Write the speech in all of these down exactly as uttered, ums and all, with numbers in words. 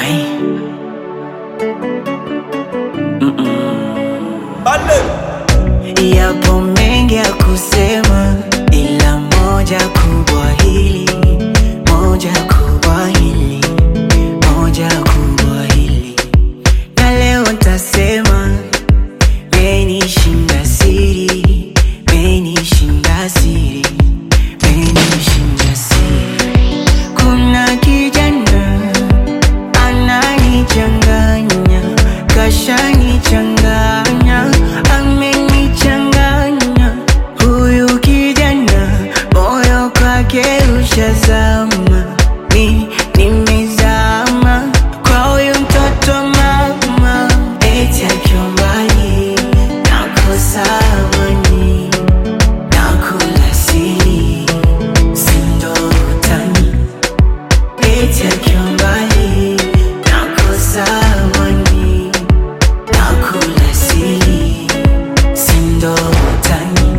Ai. Yapo mengi ya kusema, ila moja kubwa hili, moja kubwa hili, moja kubwa hili. Na leo ntasema, menishinda siri, menishinda siri, menishinda siri. Kuna kijana ananichanganya, kashanichanganya, amenichanganya. Huyu kijana moyo kwake ushazama, mi nimezama kwa huyu mtoto mama. Eti akiwa mbali nakosa amani, nakula siri, si ndo utani. Eti akiwa mbali nakosa amani, nakula siri, si ndo utani.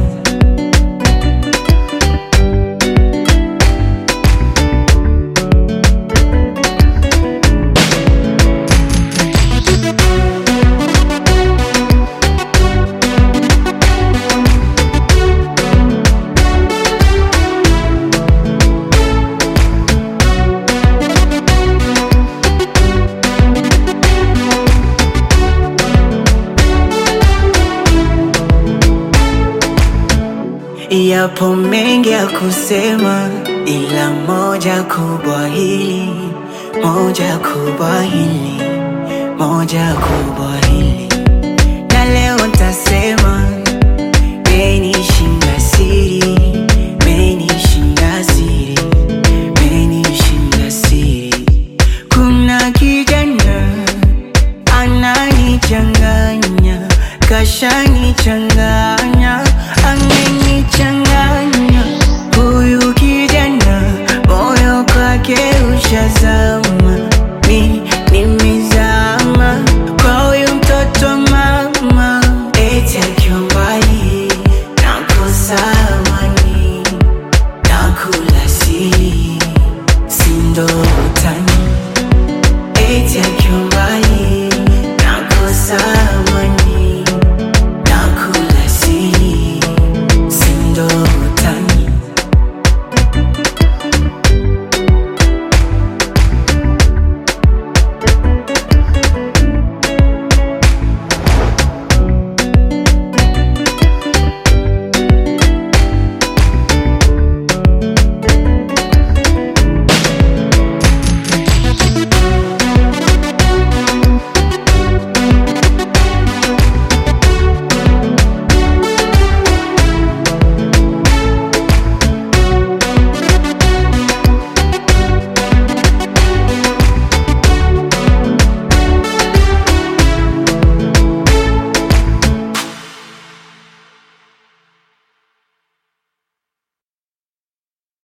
Yapo mengi ya kusema, ila moja kubwa hili, moja kubwa hili, moja kubwa hili. Na leo ntasema, menishinda siri, menishinda siri, menishinda siri. Kuna kijana ananichanganya, kashanichanganya, amenichanganya. Huyu kijana moyo kwake ushazama, mi nimezama kwa huyu mtoto mama. Eti akiwa mbali nakosa amani, nakula siri, si ndo utani. Eti akiwa